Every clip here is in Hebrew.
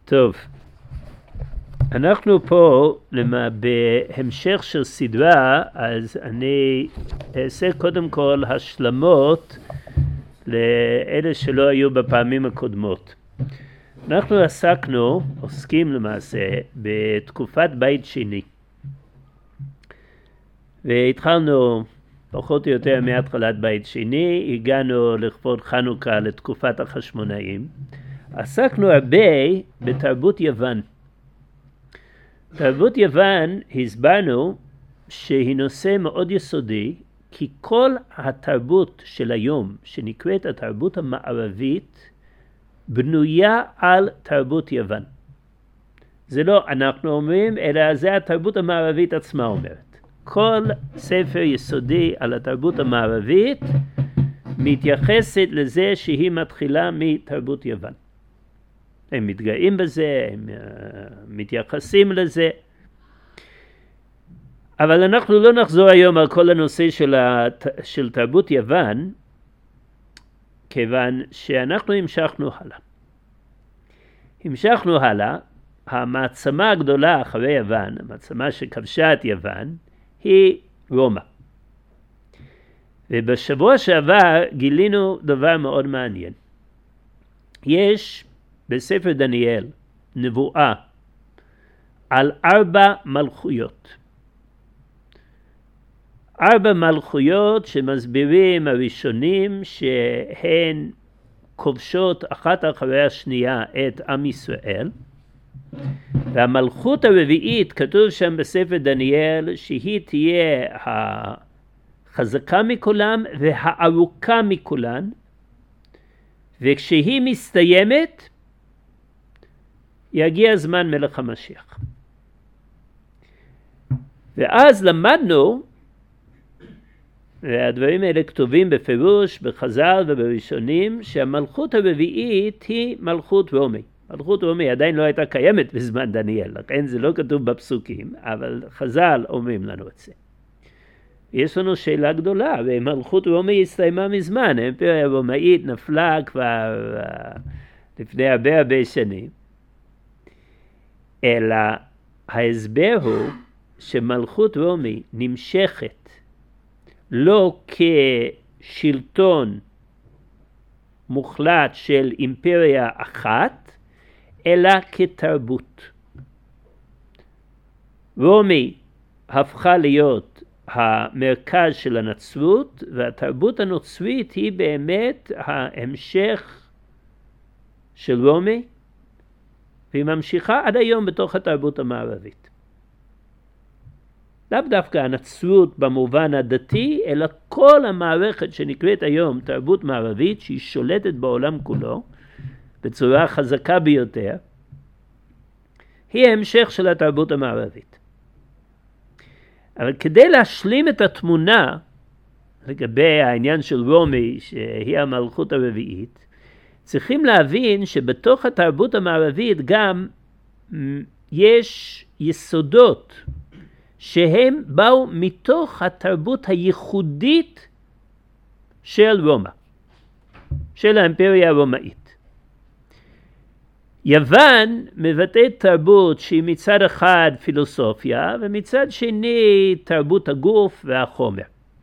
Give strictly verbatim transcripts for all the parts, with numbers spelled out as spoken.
טוב, אנחנו פה למה, בהמשך של סדרה, אז אני אעשה קודם כל השלמות לאלה שלא היו בפעמים הקודמות. אנחנו עסקנו, עוסקים למעשה, בתקופת בית שני. והתחלנו פחות או יותר מהתחלת בית שני, הגענו לכבוד חנוכה לתקופת החשמונאים. עסקנו הרבה בתרבות יוון. תרבות יוון הסברנו שהיא נושא מאוד יסודי, כי כל התרבות של היום, שנקראת התרבות המערבית, בנויה על תרבות יוון. זה לא אנחנו אומרים, אלא זה התרבות המערבית עצמה אומרת. כל ספר יסודי על התרבות המערבית מתייחסת לזה שהיא מתחילה מתרבות יוון. הם מתגאים בזה, הם uh, מתייחסים לזה. אבל אנחנו לא נחזור היום על כל הנושא של, הת... של תרבות יוון, כיוון שאנחנו המשכנו הלאה. המשכנו הלאה, המעצמה הגדולה אחרי יוון, המעצמה שכבשה את יוון, היא רומא. ובשבוע שעבר גילינו דבר מאוד מעניין. יש בספר דניאל נבואה על ארבע מלכויות. ארבע מלכויות שמסבירים הראשונים שהן כובשות אחת אחרי השנייה את עם ישראל. והמלכות הרביעית כתוב שם בספר דניאל שהיא תהיה החזקה מכולם והארוכה מכולן. וכשהיא מסתיימת יגיע זמן מלך המשיח. ואז למדנו, והדברים האלה כתובים בפירוש, בחז"ל ובראשונים, שהמלכות הרביעית היא מלכות רומי. מלכות רומי עדיין לא הייתה קיימת בזמן דניאל, לכן זה לא כתוב בפסוקים, אבל חז"ל אומרים לנו את זה. יש לנו שאלה גדולה, ומלכות רומי הסתיימה מזמן, האימפריה הרומאית נפלה כבר לפני הרבה הרבה שנים. אלא ההסבר הוא שמלכות רומי נמשכת לא כשלטון מוחלט של אימפריה אחת, אלא כתרבות. רומי הפכה להיות המרכז של הנצרות, והתרבות הנוצרית היא באמת ההמשך של רומי, והיא ממשיכה עד היום בתוך התרבות המערבית. לאו דווקא הנצרות במובן הדתי, אלא כל המערכת שנקראת היום תרבות מערבית, שהיא שולטת בעולם כולו, בצורה חזקה ביותר, היא ההמשך של התרבות המערבית. אבל כדי להשלים את התמונה, לגבי העניין של רומי, שהיא המלכות הרביעית, צריכים להבין שבתוך התרבות המערבית גם יש יסודות שהם באו מתוך התרבות הייחודית של רומא, של האימפריה הרומאית. יוון מבטאת תרבות שהיא מצד אחד פילוסופיה ומצד שני תרבות הגוף והחומר.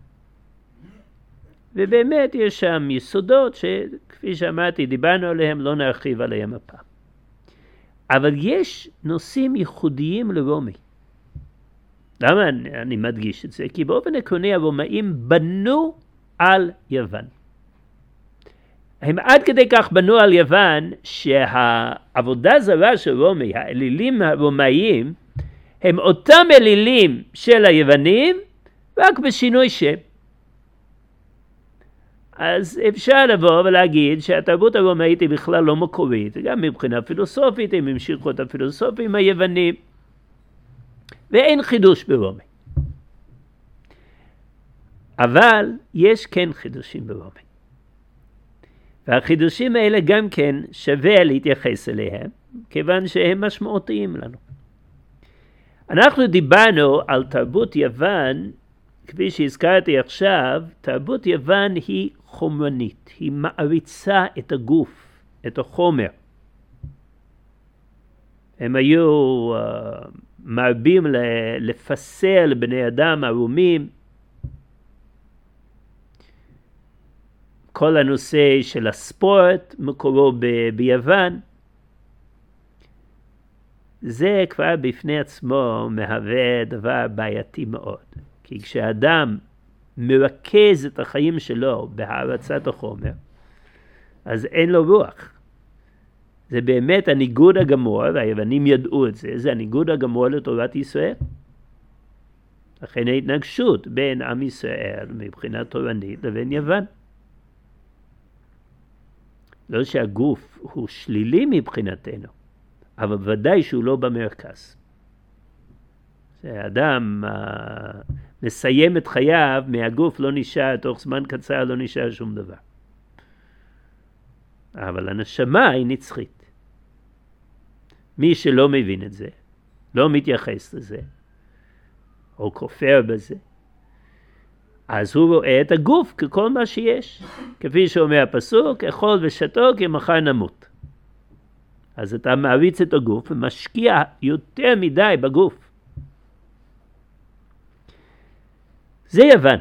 ובאמת יש שם יסודות שכפי שאמרתי דיברנו עליהם, לא נרחיב עליהם הפעם. אבל יש נושאים ייחודיים לרומי. למה אני, אני מדגיש את זה? כי באופן עקרוני הרומאים בנו על יוון. הם עד כדי כך בנו על יוון שהעבודה זרה של רומי, האלילים הרומאיים, הם אותם אלילים של היוונים, רק בשינוי שם. אז אפשר לבוא ולהגיד שהתרבות הרומאית היא בכלל לא מקורית, גם מבחינה פילוסופית, הם המשיכו את הפילוסופים היוונים, ואין חידוש ברומי. אבל יש כן חידושים ברומי. והחידושים האלה גם כן שווה להתייחס אליהם, כיוון שהם משמעותיים לנו. אנחנו דיברנו על תרבות יוון, כפי שהזכרתי עכשיו, תרבות יוון היא חומרנית, היא מעריצה את הגוף, את החומר. הם היו uh, מרבים לפסל בני אדם ערומים. כל הנושא של הספורט מקורו ב- ביוון. זה כבר בפני עצמו מהווה דבר בעייתי מאוד. כי כשאדם מרכז את החיים שלו בהרצת החומר, אז אין לו רוח. זה באמת הניגוד הגמור, והיוונים ידעו את זה, זה הניגוד הגמור לתורת ישראל. לכן ההתנגשות בין עם ישראל מבחינה תורנית לבין יוון. לא שהגוף הוא שלילי מבחינתנו, אבל ודאי שהוא לא במרכז. האדם uh, מסיים את חייו, מהגוף לא נשאר, תוך זמן קצר לא נשאר שום דבר. אבל הנשמה היא נצחית. מי שלא מבין את זה, לא מתייחס לזה, או כופר בזה, אז הוא רואה את הגוף ככל מה שיש. כפי שאומר הפסוק, אכול ושתו כי מחר נמות. אז אתה מעריץ את הגוף ומשקיע יותר מדי בגוף. זה יוון.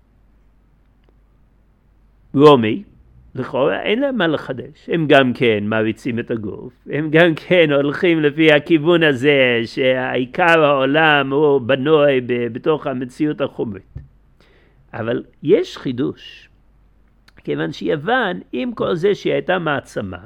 רומי, לכאורה אין להם מה לחדש. הם גם כן מעריצים את הגוף. הם גם כן הולכים לפי הכיוון הזה שהעיקר העולם הוא בנוי בתוך המציאות החומרית. אבל יש חידוש. כיוון שיוון, עם כל זה שהיא הייתה מעצמה,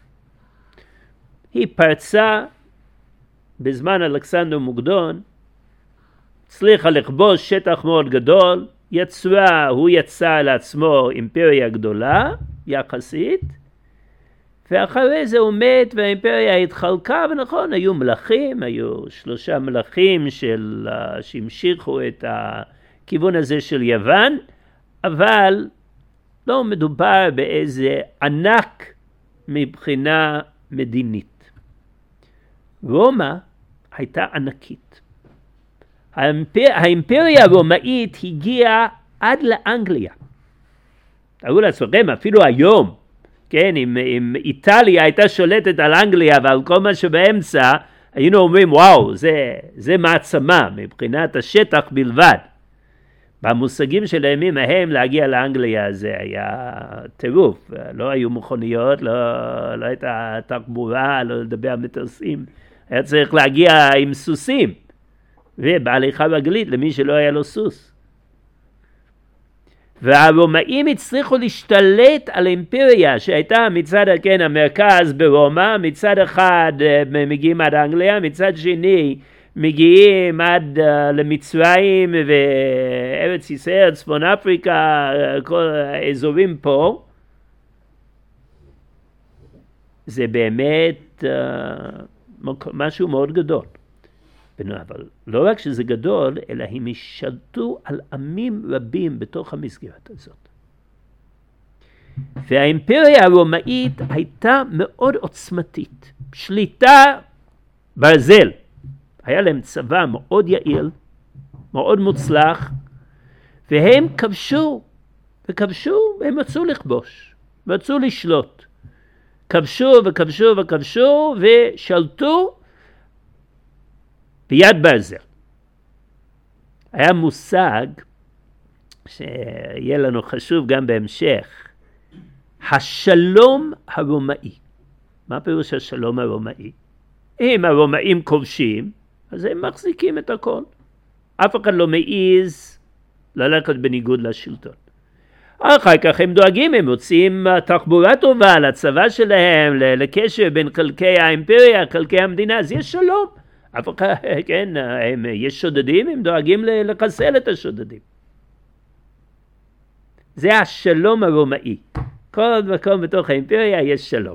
היא פרצה בזמן אלכסנדר מוקדון, הצליחה לכבוש שטח מאוד גדול, יצרה, הוא יצר לעצמו אימפריה גדולה, יחסית, ואחרי זה הוא מת והאימפריה התחלקה, ונכון, היו מלכים, היו שלושה מלכים של, שהמשיכו את הכיוון הזה של יוון, אבל לא מדובר באיזה ענק מבחינה מדינית. רומא הייתה ענקית. האימפר... האימפריה הרומאית הגיעה עד לאנגליה. תראו לעצמכם, אפילו היום, כן, אם, אם איטליה הייתה שולטת על אנגליה ועל כל מה שבאמצע, היינו אומרים, וואו, זה, זה מעצמה מבחינת השטח בלבד. במושגים של הימים ההם להגיע לאנגליה זה היה טירוף. לא היו מכוניות, לא, לא הייתה תחבורה, לא לדבר מטוסים. היה צריך להגיע עם סוסים. ובהליכה רגלית למי שלא היה לו סוס. והרומאים הצליחו להשתלט על האימפריה שהייתה מצד כן המרכז ברומא, מצד אחד מגיעים עד אנגליה, מצד שני מגיעים עד uh, למצרים וארץ ישראל, צפון אפריקה, כל האזורים פה. זה באמת uh, משהו מאוד גדול. אבל לא רק שזה גדול, אלא הם השתלטו על עמים רבים בתוך המסגרת הזאת. והאימפריה הרומאית הייתה מאוד עוצמתית. שליטה ברזל. היה להם צבא מאוד יעיל, מאוד מוצלח, והם כבשו, וכבשו, והם רצו לכבוש, רצו לשלוט. כבשו וכבשו וכבשו, ושלטו ביד ברזל. היה מושג שיהיה לנו חשוב גם בהמשך, השלום הרומאי. מה פירוש השלום הרומאי? אם הרומאים כובשים, אז הם מחזיקים את הכל. אף אחד לא מעיז ללכת בניגוד לשלטון. אחר כך הם דואגים, הם מוצאים תחבורה טובה לצבא שלהם, לקשר בין חלקי האימפריה, חלקי המדינה, אז יש שלום. אף אחד, כן, הם, יש שודדים, הם דואגים לחסל את השודדים. זה השלום הרומאי. כל מקום בתוך האימפריה יש שלום.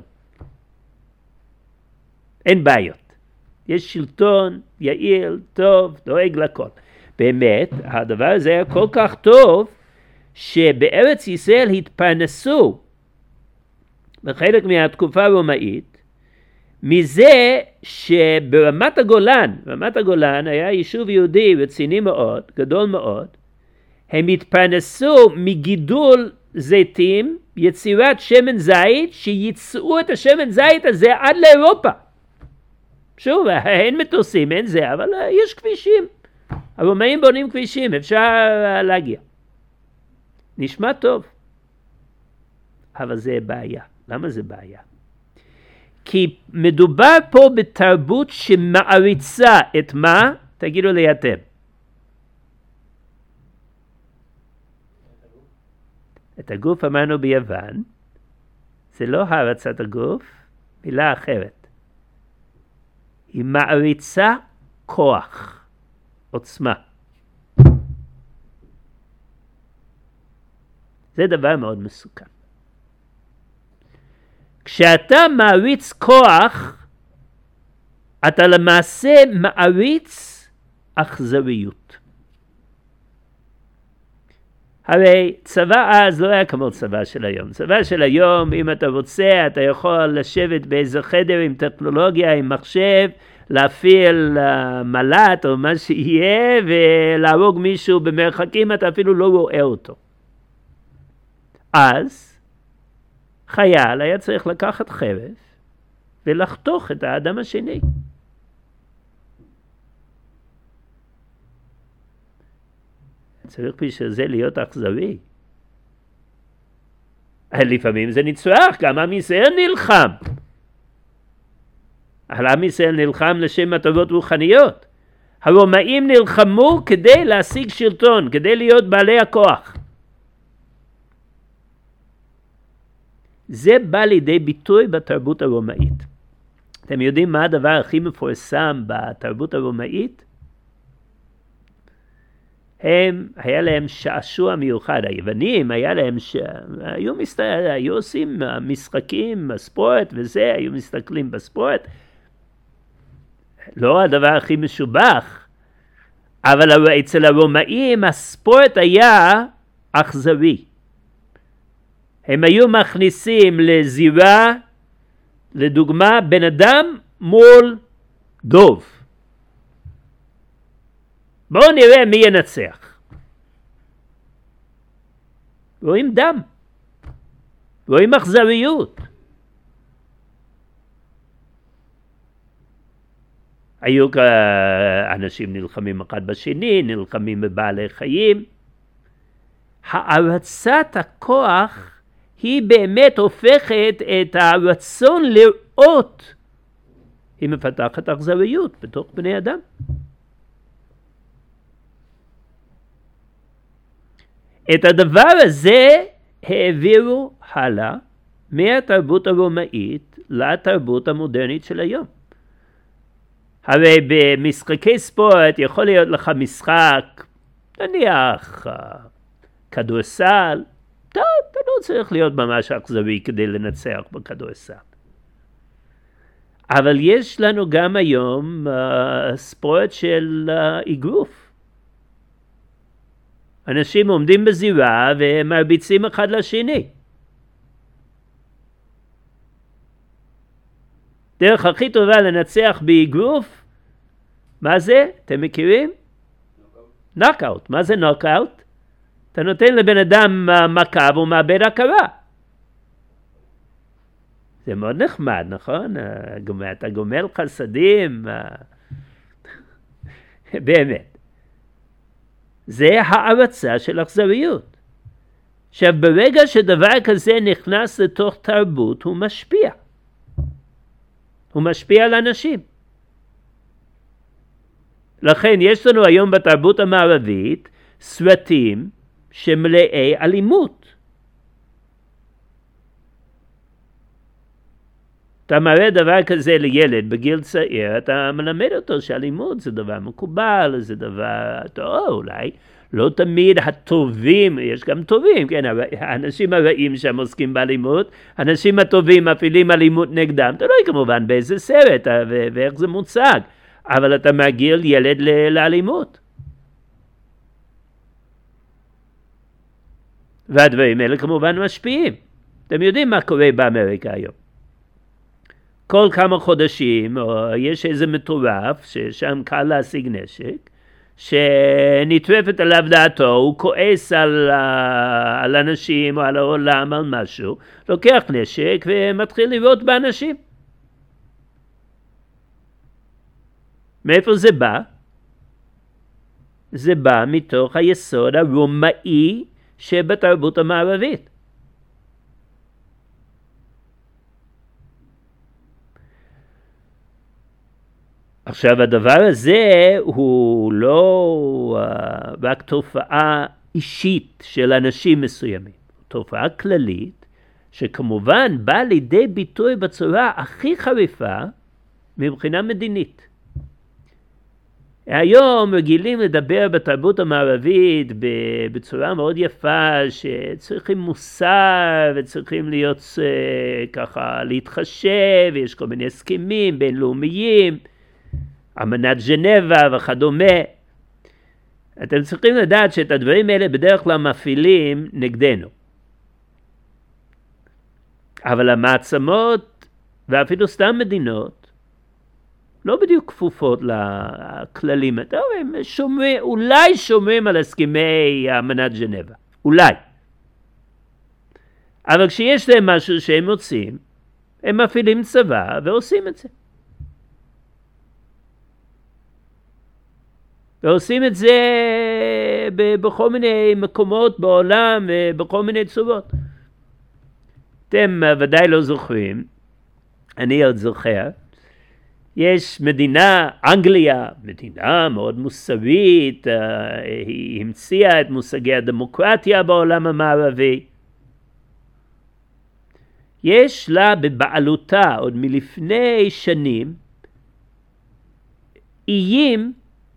אין בעיות. יש שלטון יעיל, טוב, דואג לכל. באמת, הדבר הזה היה כל כך טוב, שבארץ ישראל התפרנסו, בחלק מהתקופה הרומאית, מזה שברמת הגולן, רמת הגולן היה יישוב יהודי רציני מאוד, גדול מאוד, הם התפרנסו מגידול זיתים, יצירת שמן זית, שיצאו את השמן זית הזה עד לאירופה. שוב, אין מטוסים, אין זה, אבל יש כבישים. הרומאים בונים כבישים, אפשר להגיע. נשמע טוב. אבל זה בעיה. למה זה בעיה? כי מדובר פה בתרבות שמעריצה את מה? תגידו לי אתם. את הגוף אמרנו ביוון, זה לא הערצת הגוף, מילה אחרת. היא מעריצה כוח, עוצמה. זה דבר מאוד מסוכן. כשאתה מעריץ כוח, אתה למעשה מעריץ אכזריות. הרי צבא אז לא היה כמו צבא של היום. צבא של היום, אם אתה רוצה, אתה יכול לשבת באיזה חדר עם טכנולוגיה, עם מחשב, להפעיל uh, מלט או מה שיהיה, ולהרוג מישהו במרחקים, אתה אפילו לא רואה אותו. אז חייל היה צריך לקחת חרב ולחתוך את האדם השני. צריך בשביל זה להיות אכזרי. לפעמים זה נצרך, גם עם ישראל נלחם. אבל עם ישראל נלחם לשם מטרות רוחניות. הרומאים נלחמו כדי להשיג שלטון, כדי להיות בעלי הכוח. זה בא לידי ביטוי בתרבות הרומאית. אתם יודעים מה הדבר הכי מפורסם בתרבות הרומאית? הם, היה להם שעשוע מיוחד. היוונים, היה להם ש... היו, מסת... היו עושים משחקים, ספורט וזה, היו מסתכלים בספורט. לא הדבר הכי משובח, אבל אצל הרומאים הספורט היה אכזרי. הם היו מכניסים לזירה, לדוגמה, בן אדם מול דוב. בואו נראה מי ינצח. רואים דם. רואים אכזריות. היו אנשים נלחמים אחד בשני, נלחמים בבעלי חיים. הערצת הכוח היא באמת הופכת את הרצון לראות. היא מפתחת אכזריות בתוך בני אדם. את הדבר הזה העבירו הלאה מהתרבות הרומאית לתרבות המודרנית של היום. הרי במשחקי ספורט יכול להיות לך משחק, נניח כדורסל, אתה, אתה לא צריך להיות ממש אכזרי כדי לנצח בכדורסל. אבל יש לנו גם היום uh, ספורט של uh, אגרוף. אנשים עומדים בזירה ומרביצים אחד לשני. דרך הכי טובה לנצח באגרוף, מה זה? אתם מכירים? נוקאוט. מה זה נוקאוט? אתה נותן לבן אדם מכה והוא מאבד הכרה. זה מאוד נחמד, נכון? אתה גומל חסדים. באמת. זה הערצה של אכזריות. עכשיו, ברגע שדבר כזה נכנס לתוך תרבות, הוא משפיע. הוא משפיע על אנשים. לכן יש לנו היום בתרבות המערבית סרטים שמלאי אלימות. אתה מראה דבר כזה לילד בגיל צעיר, אתה מלמד אותו שאלימות זה דבר מקובל, זה דבר טוב, אולי לא תמיד הטובים, יש גם טובים, כן, האנשים הרעים שם עוסקים באלימות, האנשים הטובים מפעילים אלימות נגדם, אתה לא יודע כמובן באיזה סרט ואיך זה מוצג, אבל אתה מגיל ילד לאלימות. והדברים האלה כמובן משפיעים. אתם יודעים מה קורה באמריקה היום. כל כמה חודשים יש איזה מטורף ששם קל להשיג נשק, שנטרפת עליו דעתו, הוא כועס על, על אנשים או על העולם, על משהו, לוקח נשק ומתחיל לירות באנשים. מאיפה זה בא? זה בא מתוך היסוד הרומאי שבתרבות המערבית. עכשיו הדבר הזה הוא לא uh, רק תופעה אישית של אנשים מסוימים, תופעה כללית שכמובן באה לידי ביטוי בצורה הכי חריפה מבחינה מדינית. היום רגילים לדבר בתרבות המערבית בצורה מאוד יפה שצריכים מוסר וצריכים להיות uh, ככה להתחשב, ויש כל מיני הסכמים בינלאומיים, אמנת ז'נבה וכדומה. אתם צריכים לדעת שאת הדברים האלה בדרך כלל מפעילים נגדנו. אבל המעצמות ואפילו סתם מדינות לא בדיוק כפופות לכללים. הם שומרים, אולי שומרים על הסכמי אמנת ז'נבה. אולי. אבל כשיש להם משהו שהם רוצים, הם מפעילים צבא ועושים את זה. ועושים את זה בכל מיני מקומות בעולם ובכל מיני צורות. אתם ודאי לא זוכרים, אני עוד זוכר, יש מדינה, אנגליה, מדינה מאוד מוסרית, היא המציאה את מושגי הדמוקרטיה בעולם המערבי. יש לה בבעלותה עוד מלפני שנים איים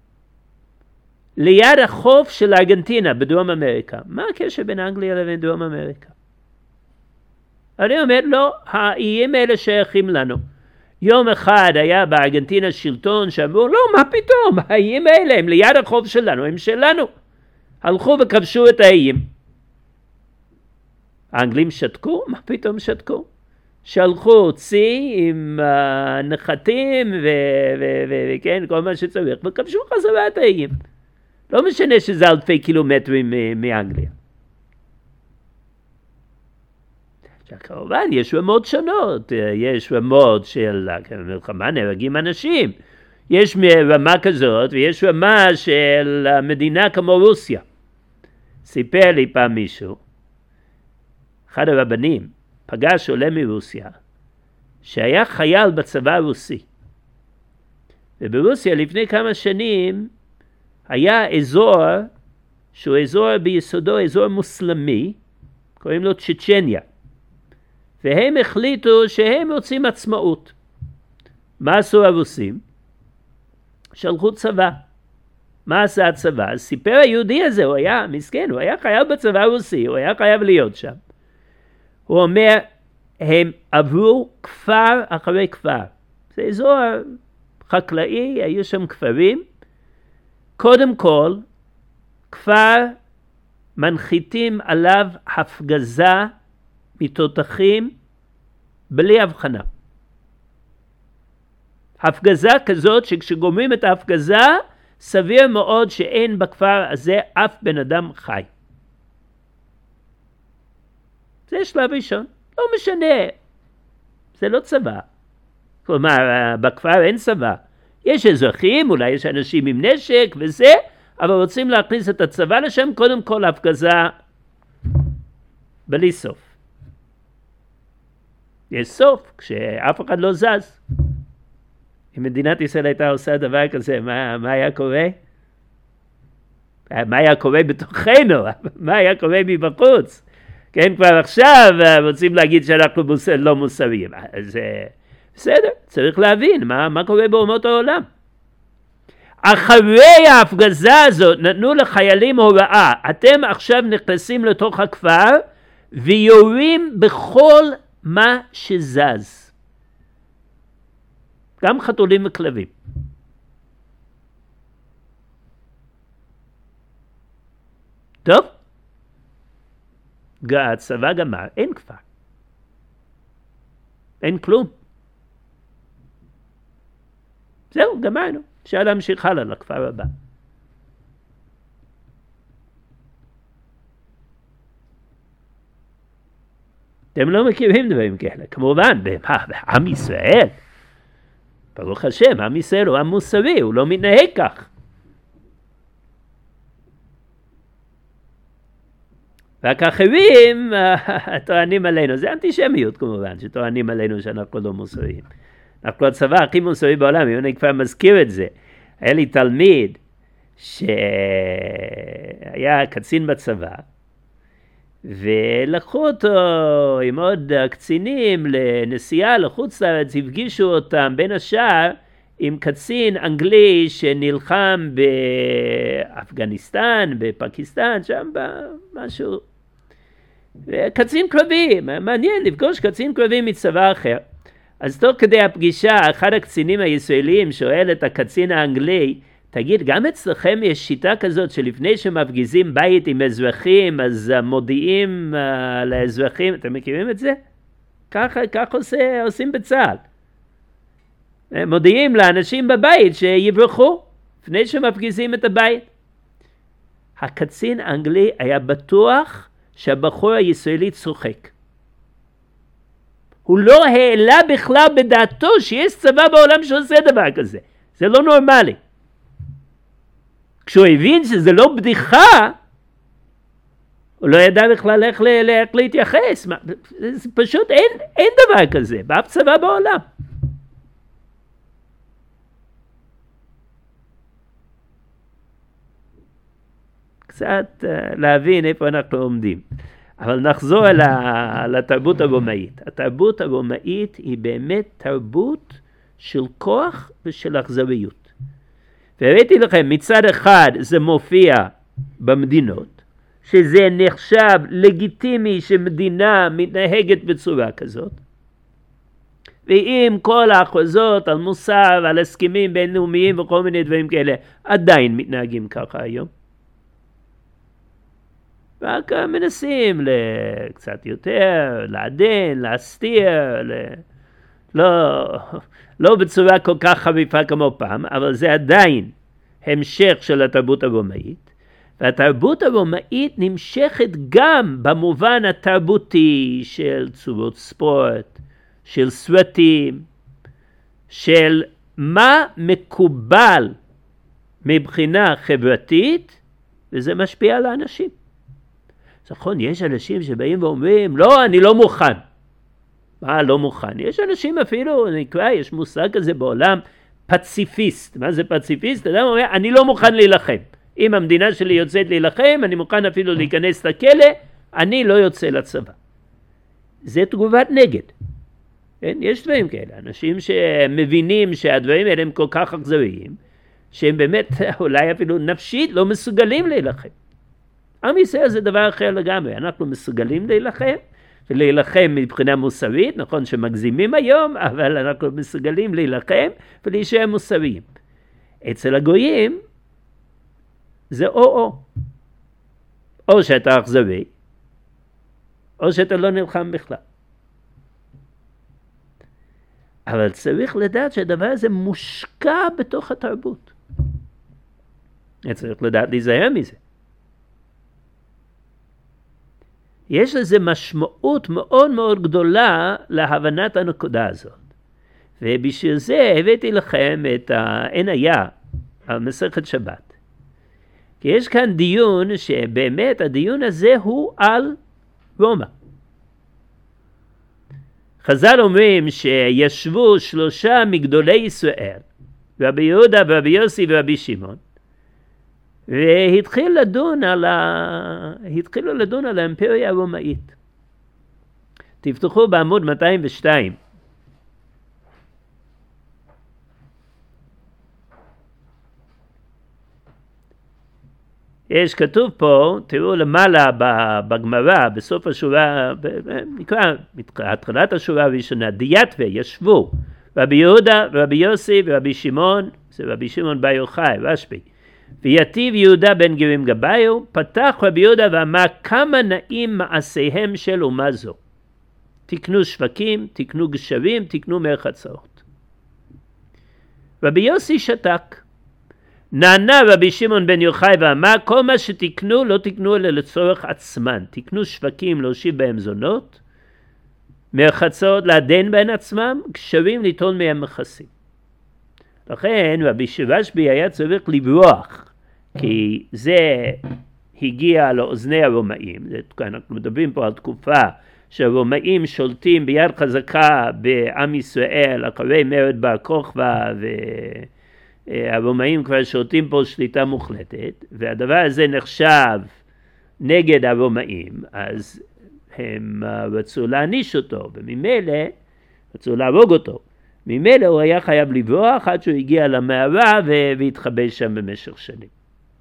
ליד החוף של ארגנטינה בדרום אמריקה. מה הקשר בין אנגליה לבין דרום אמריקה? אני אומר, לא, האיים האלה שייכים לנו. יום אחד היה בארגנטינה שלטון שאמרו, לא, מה פתאום? האיים האלה הם ליד החוף שלנו, הם שלנו. הלכו וכבשו את האיים. האנגלים שתקו? מה פתאום שתקו? שלחו צי עם uh, נחתים וכן, כל מה שצריך, וכבשו חזרה את האיים. לא משנה שזה אלפי קילומטרים מאנגליה. כמובן, יש רמות שונות. יש רמות של מלחמה, נהרגים אנשים. יש רמה כזאת, ויש רמה של מדינה כמו רוסיה. סיפר לי פעם מישהו, אחד הרבנים, פגש עולה מרוסיה, שהיה חייל בצבא הרוסי. וברוסיה לפני כמה שנים, היה אזור שהוא אזור ביסודו אזור מוסלמי, קוראים לו צ'צ'ניה. והם החליטו שהם רוצים עצמאות. מה עשו הרוסים? שלחו צבא. מה עשה הצבא? סיפר היהודי הזה, הוא היה מסכן, הוא היה חייב בצבא הרוסי, הוא היה חייב להיות שם. הוא אומר, הם עברו כפר אחרי כפר. זה אזור חקלאי, היו שם כפרים. קודם כל, כפר מנחיתים עליו הפגזה מתותחים בלי הבחנה. הפגזה כזאת שכשגומרים את ההפגזה, סביר מאוד שאין בכפר הזה אף בן אדם חי. זה שלב ראשון. לא משנה. זה לא צבא. כלומר, בכפר אין צבא. יש אזרחים, אולי יש אנשים עם נשק וזה, אבל רוצים להכניס את הצבא לשם, קודם כל הפגזה בלי סוף. יש סוף כשאף אחד לא זז. אם מדינת ישראל הייתה עושה דבר כזה, מה, מה היה קורה? מה היה קורה בתוכנו? מה היה קורה מבחוץ? כן, כבר עכשיו רוצים להגיד שאנחנו לא מוסריים. אז בסדר, צריך להבין מה, מה קורה באומות העולם. אחרי ההפגזה הזאת נתנו לחיילים הוראה, אתם עכשיו נכנסים לתוך הכפר ויורים בכל מה שזז. גם חתולים וכלבים. טוב? הצבא גמר, אין כפר. אין כלום. זהו, גמרנו. אפשר להמשיך הלאה לכפר הבא. אתם לא מכירים דברים כאלה. כמובן, בעם ישראל, ברוך השם, עם ישראל הוא עם מוסרי, הוא לא מתנהג כך. רק האחרים טוענים עלינו, זה אנטישמיות כמובן, שטוענים עלינו שאנחנו לא מוסריים. אנחנו הצבא הכי מוסרי בעולם, אם אני כבר מזכיר את זה. היה לי תלמיד שהיה קצין בצבא, ולקחו אותו עם עוד קצינים לנסיעה לחוץ לארץ, הפגישו אותם בין השאר עם קצין אנגלי שנלחם באפגניסטן, בפקיסטן, שם במשהו. קצין קרבי, מעניין לפגוש קצין קרבי מצבא אחר. אז תוך כדי הפגישה, אחד הקצינים הישראלים שואל את הקצין האנגלי, תגיד, גם אצלכם יש שיטה כזאת שלפני שמפגיזים בית עם אזרחים, אז מודיעים uh, לאזרחים, אתם מכירים את זה? ככה, ככה עושה, עושים בצה"ל. מודיעים לאנשים בבית שיברחו, לפני שמפגיזים את הבית. הקצין האנגלי היה בטוח שהבחור הישראלי צוחק. הוא לא העלה בכלל בדעתו שיש צבא בעולם שעושה דבר כזה. זה לא נורמלי. כשהוא הבין שזה לא בדיחה, הוא לא ידע בכלל איך, איך להתייחס. זה פשוט אין, אין דבר כזה, באף צבא בעולם. קצת להבין איפה אנחנו עומדים. אבל נחזור לתרבות הרומאית. התרבות הרומאית היא באמת תרבות של כוח ושל אכזריות. והראיתי לכם, מצד אחד זה מופיע במדינות, שזה נחשב לגיטימי שמדינה מתנהגת בצורה כזאת. ועם כל ההכרזות על מוסר ועל הסכמים בינלאומיים וכל מיני דברים כאלה, עדיין מתנהגים ככה היום. רק מנסים קצת יותר, לעדן, להסתיר, ל... לא, לא בצורה כל כך חריפה כמו פעם, אבל זה עדיין המשך של התרבות הרומאית. והתרבות הרומאית נמשכת גם במובן התרבותי של צורות ספורט, של סרטים, של מה מקובל מבחינה חברתית, וזה משפיע על האנשים. נכון, יש אנשים שבאים ואומרים, לא, אני לא מוכן. מה לא מוכן? יש אנשים אפילו, נקרא, יש מושג כזה בעולם, פציפיסט. מה זה פציפיסט? אדם אומר, אני לא מוכן להילחם. אם המדינה שלי יוצאת להילחם, אני מוכן אפילו להיכנס לכלא, אני לא יוצא לצבא. זה תגובת נגד. כן? יש דברים כאלה, אנשים שמבינים שהדברים האלה הם כל כך אכזריים, שהם באמת אולי אפילו נפשית לא מסוגלים להילחם. עם ישראל זה דבר אחר לגמרי, אנחנו מסוגלים להילחם, ולהילחם מבחינה מוסרית, נכון שמגזימים היום, אבל אנחנו מסוגלים להילחם ולהישאר מוסריים. אצל הגויים זה או-או. או שאתה אכזרי, או שאתה לא נלחם בכלל. אבל צריך לדעת שהדבר הזה מושקע בתוך התרבות. צריך לדעת להיזהר מזה. יש לזה משמעות מאוד מאוד גדולה להבנת הנקודה הזאת. ובשביל זה הבאתי לכם את העין היה על מסכת שבת. כי יש כאן דיון שבאמת הדיון הזה הוא על רומא. חז"ל אומרים שישבו שלושה מגדולי ישראל, רבי יהודה ורבי יוסי ורבי שמעון, והתחיל לדון על ה... התחילו לדון על האימפריה הרומאית. תפתחו בעמוד מאתיים ושתיים. יש כתוב פה, תראו למעלה בגמרא, בסוף השורה, נקרא, התחלת השורה הראשונה, דיאטווה, ישבו, רבי יהודה ורבי יוסי ורבי שמעון, זה רבי שמעון בר יוחאי, רשב"י, ויתיב יהודה בן גרים גבאיו, פתח רבי יהודה ואמר, כמה נעים מעשיהם של אומה זו. תקנו שווקים, תקנו גשרים, תקנו מרחצאות. רבי יוסי שתק. נענה רבי שמעון בן יוחאי ואמר, כל מה שתקנו לא תקנו אלא לצורך עצמן. תקנו שווקים להושיב בהם זונות, מרחצאות לעדן בהן עצמם, גשרים ליטול מהם מכסים. לכן רבי רשב"י היה צריך לברוח, כי זה הגיע לאוזני הרומאים. אנחנו מדברים פה על תקופה שהרומאים שולטים ביד חזקה בעם ישראל אחרי מרד בר כוכבא, והרומאים כבר שולטים פה שליטה מוחלטת, והדבר הזה נחשב נגד הרומאים, אז הם רצו להעניש אותו, וממילא רצו להרוג אותו. ממילא הוא היה חייב לברוח עד שהוא הגיע למערה והתחבא שם במשך שנים.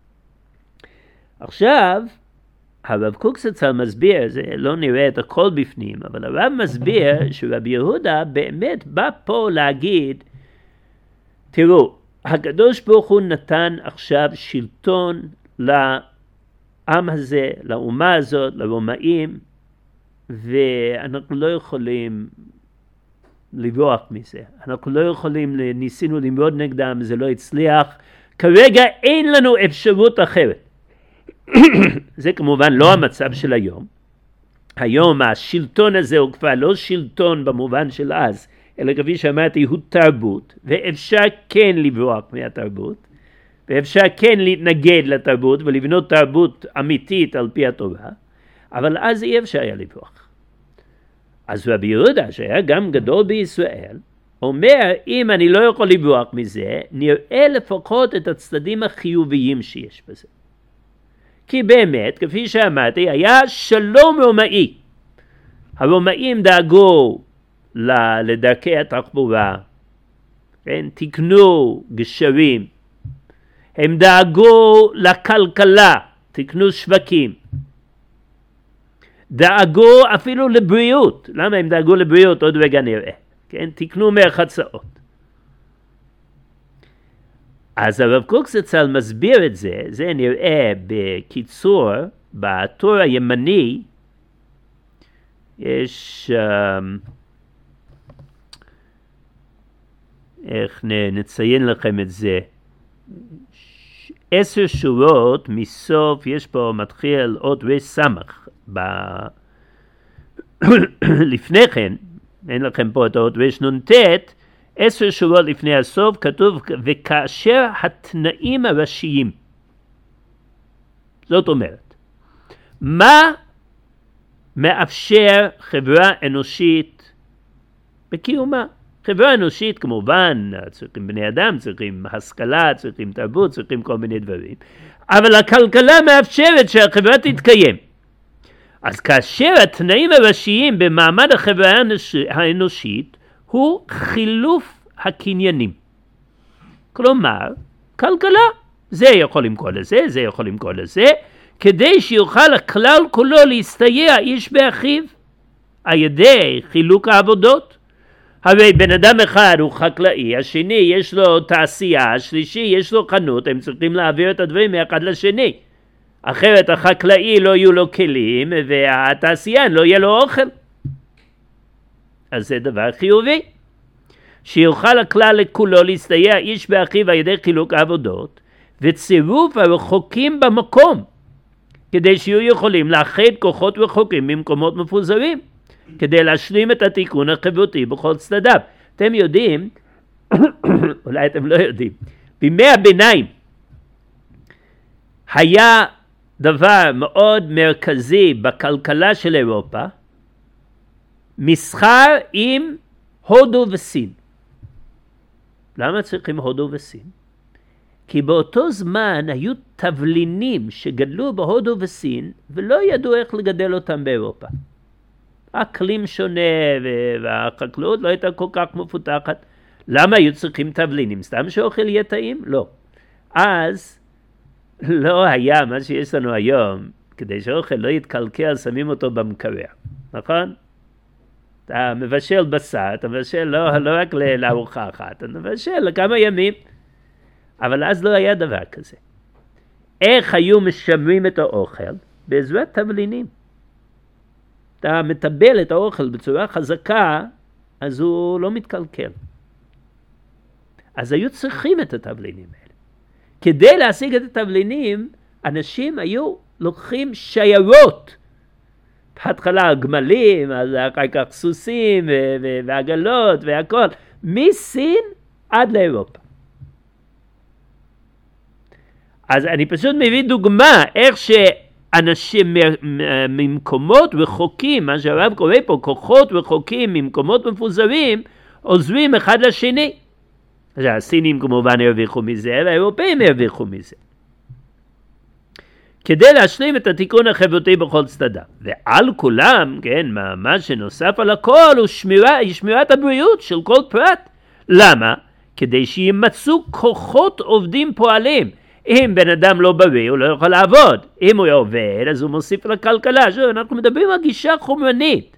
עכשיו, הרב קוקסצל מסביר, זה לא נראה את הכל בפנים, אבל הרב מסביר שרבי יהודה באמת בא פה להגיד, תראו, הקדוש ברוך הוא נתן עכשיו שלטון לעם הזה, לאומה הזאת, לרומאים, ואנחנו לא יכולים לברוח מזה. אנחנו לא יכולים, ניסינו למרוד נגדם, זה לא הצליח. כרגע אין לנו אפשרות אחרת. זה כמובן לא המצב של היום. היום השלטון הזה הוא כבר לא שלטון במובן של אז, אלא כפי שאמרתי הוא תרבות, ואפשר כן לברוח מהתרבות, ואפשר כן להתנגד לתרבות ולבנות תרבות אמיתית על פי התורה, אבל אז אי אפשר היה לברוח. אז רבי יהודה, שהיה גם גדול בישראל, אומר, אם אני לא יכול לברוח מזה, נראה לפחות את הצדדים החיוביים שיש בזה. כי באמת, כפי שאמרתי, היה שלום רומאי. הרומאים דאגו לדרכי התחבורה, כן? תקנו גשרים, הם דאגו לכלכלה, תקנו שווקים, דאגו אפילו לבריאות. למה הם דאגו לבריאות? עוד רגע נראה. כן? תקנו מרחצאות. אז הרב קוקסצל מסביר את זה, זה נראה בקיצור, בטור הימני, יש, איך נציין לכם את זה, עשר שורות מסוף, יש פה מתחיל עוד רש סמך, ב... לפני כן, אין לכם פה את עוד רש נונטט, עשר שורות לפני הסוף כתוב, וכאשר התנאים הראשיים. זאת אומרת, מה מאפשר חברה אנושית בקיומה? חברה אנושית כמובן, צריכים בני אדם, צריכים השכלה, צריכים תרבות, צריכים כל מיני דברים. אבל הכלכלה מאפשרת שהחברה תתקיים. אז כאשר התנאים הראשיים במעמד החברה האנושית, הוא חילוף הקניינים. כלומר, כלכלה, זה יכול למכור לזה, זה יכול למכור לזה, כדי שיוכל הכלל כולו להסתייע איש באחיו, על ידי חילוק העבודות. הרי בן אדם אחד הוא חקלאי, השני יש לו תעשייה, השלישי יש לו חנות, הם צריכים להעביר את הדברים מאחד לשני. אחרת החקלאי לא יהיו לו כלים, והתעשיין לא יהיה לו אוכל. אז זה דבר חיובי. שיוכל הכלל לכולו להסתייע איש באחיו על ידי חילוק העבודות, וצירוף הרחוקים במקום, כדי שיהיו יכולים לאחד כוחות רחוקים במקומות מפוזרים, כדי להשלים את התיקון החברתי בכל צדדיו. אתם יודעים, אולי אתם לא יודעים, בימי הביניים היה דבר מאוד מרכזי בכלכלה של אירופה, מסחר עם הודו וסין. למה צריכים הודו וסין? כי באותו זמן היו תבלינים שגדלו בהודו וסין, ולא ידעו איך לגדל אותם באירופה. אקלים שונה והחקלאות לא הייתה כל כך מפותחת. למה היו צריכים תבלינים? סתם שאוכל יהיה טעים? לא. אז לא היה מה שיש לנו היום, כדי שאוכל לא יתקלקל, שמים אותו במקרר. נכון? אתה מבשל בשר, אתה מבשל לא, לא רק לארוחה אחת, אתה מבשל לכמה ימים. אבל אז לא היה דבר כזה. איך היו משמרים את האוכל? בעזרת תבלינים. אתה מטבל את האוכל בצורה חזקה, אז הוא לא מתקלקל. אז היו צריכים את התבלינים האלה. כדי להשיג את התבלינים, אנשים היו לוקחים שיירות. בהתחלה גמלים, אז אחר כך סוסים ועגלות והכל, מסין עד לאירופה. אז אני פשוט מביא דוגמה, איך שאנשים ממקומות רחוקים, מה שהרב קורא פה, כוחות רחוקים ממקומות מפוזרים, עוזרים אחד לשני. הסינים כמובן הרוויחו מזה, והאירופאים הרוויחו מזה. כדי להשלים את התיקון החברתי בכל צדדיו. ועל כולם, כן, מה, מה שנוסף על הכל הוא שמירה, שמירת הבריאות של כל פרט. למה? כדי שימצאו כוחות עובדים פועלים. אם בן אדם לא בריא, הוא לא יכול לעבוד. אם הוא עובד, אז הוא מוסיף לכלכלה. שוב, אנחנו מדברים על גישה חומרנית.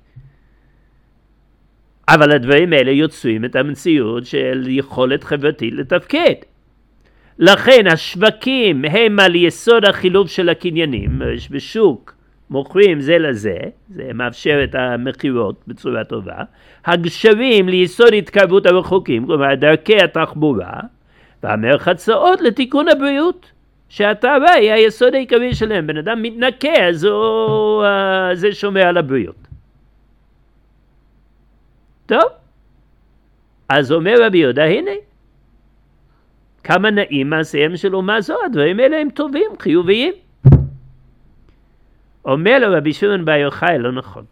אבל הדברים האלה יוצרים את המציאות של יכולת חברתית לתפקד. לכן השווקים הם על יסוד החילוב של הקניינים. יש בשוק, מוכרים זה לזה, זה מאפשר את המחירות בצורה טובה. הגשרים ליסוד התקרבות הרחוקים, כלומר דרכי התחבורה, והמרחצאות לתיקון הבריאות, שהטהרה היא היסוד העיקרי שלהם. בן אדם מתנקה, אז הוא, uh, זה שומר על הבריאות. טוב, אז אומר רבי יהודה, הנה, כמה נעים מעשיהם של אומה זו, הדברים האלה הם טובים, חיוביים. אומר לו רבי שמעון בר יוחאי, לא נכון.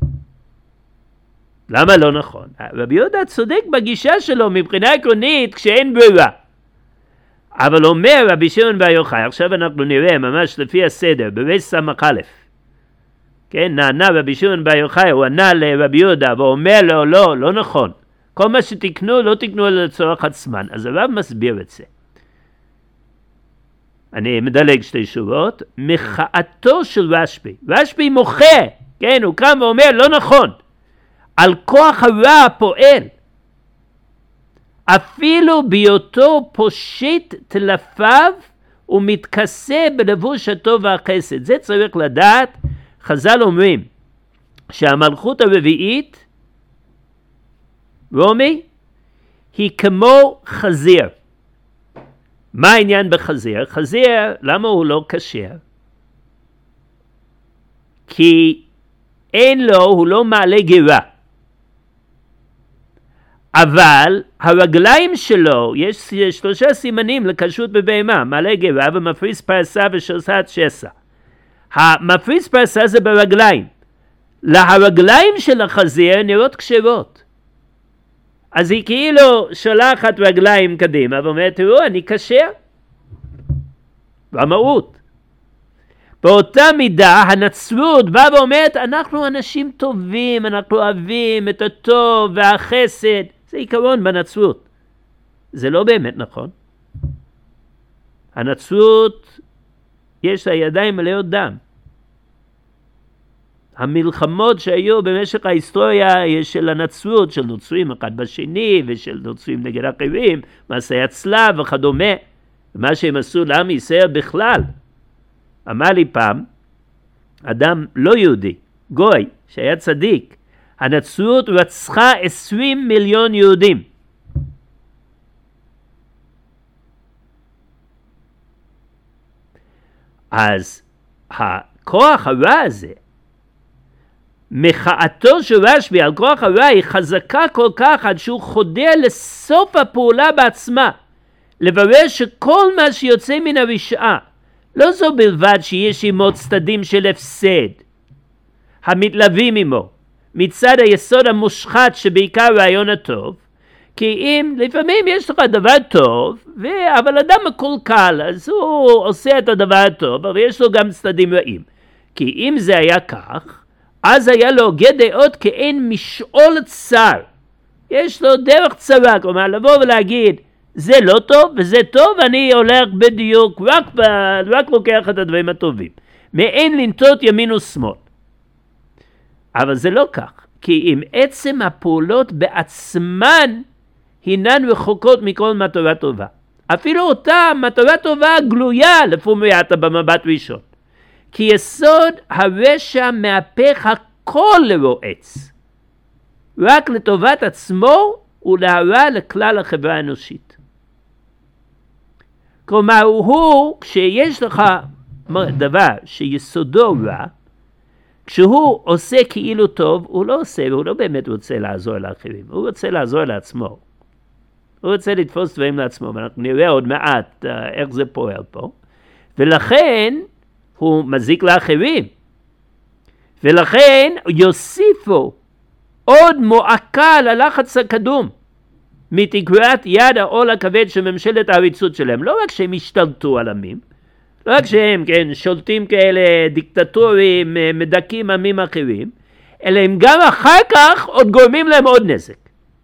למה לא נכון? רבי יהודה צודק בגישה שלו מבחינה עקרונית כשאין ברירה. אבל אומר רבי שמעון בר יוחאי, עכשיו אנחנו נראה ממש לפי הסדר, בבית סמך א', כן, נענה רבי שמעון בר יוחאי, הוא ענה לרבי יהודה ואומר לו, לא, לא נכון. כל מה שתקנו, לא תקנו על לצורך עצמן. אז הרב מסביר את זה. אני מדלג שתי שורות. מחאתו של רשב"י. רשב"י מוחה, כן, הוא קם ואומר, לא נכון. על כוח הרע הפועל. אפילו בהיותו פושט טלפיו ומתכסה בלבוש הטוב והחסד. זה צריך לדעת. חז"ל אומרים שהמלכות הרביעית, רומי, היא כמו חזיר. מה העניין בחזיר? חזיר, למה הוא לא כשר? כי אין לו, הוא לא מעלה גירה. אבל הרגליים שלו, יש שלושה סימנים לכשרות בבהמה, מעלה גירה ומפריס פרסה ושרסת שסע. המפריס פרסה זה ברגליים. להרגליים של החזיר נראות כשרות. אז היא כאילו שולחת רגליים קדימה ואומרת, תראו, אני כשר. במהות. באותה מידה הנצרות באה ואומרת, אנחנו אנשים טובים, אנחנו אוהבים את הטוב והחסד. זה עיקרון בנצרות. זה לא באמת נכון. הנצרות יש לה ידיים מלאות דם. המלחמות שהיו במשך ההיסטוריה של הנצרות, של נוצרים אחד בשני ושל נוצרים נגד אחרים, מעשי הצלב וכדומה, מה שהם עשו לעם ישראל בכלל. אמר לי פעם, אדם לא יהודי, גוי, שהיה צדיק, הנצרות רצחה עשרים מיליון יהודים. אז הכוח הרע הזה, מחאתו של רשב"י על כוח הרע היא חזקה כל כך עד שהוא חודר לסוף הפעולה בעצמה, לברר שכל מה שיוצא מן הרשעה, לא זו בלבד שיש עמו צדדים של הפסד, המתלווים עמו, מצד היסוד המושחת שבעיקר רעיון הטוב, כי אם לפעמים יש לך דבר טוב, ו- אבל אדם מקולקל, אז הוא עושה את הדבר הטוב, אבל יש לו גם צדדים רעים. כי אם זה היה כך, אז היה לו הוגה דעות כאין משעול צר. יש לו דרך צרה, כלומר לבוא ולהגיד, זה לא טוב וזה טוב, אני הולך בדיוק, רק, ב, רק לוקח את הדברים הטובים. מאין לנטות ימין ושמאל. אבל זה לא כך, כי אם עצם הפעולות בעצמן, הינן רחוקות מכל מטרה טובה. אפילו אותה מטרה טובה גלויה לפומייתה במבט ראשון. כי יסוד הרשע מהפך הכל לרועץ. רק לטובת עצמו ולהרע לכלל החברה האנושית. כלומר, הוא, כשיש לך דבר שיסודו רע, כשהוא עושה כאילו טוב, הוא לא עושה, הוא לא באמת רוצה לעזור לאחרים, הוא רוצה לעזור לעצמו. הוא רוצה לתפוס דברים לעצמו, ואנחנו נראה עוד מעט איך זה פועל פה. ולכן הוא מזיק לאחרים. ולכן יוסיפו עוד מועקה ללחץ הקדום מתקרת יד העול הכבד של ממשלת העריצות שלהם. לא רק שהם השתלטו על עמים, לא רק שהם כן, שולטים כאלה דיקטטורים, מדכאים עמים אחרים, אלא הם גם אחר כך עוד גורמים להם עוד נזק.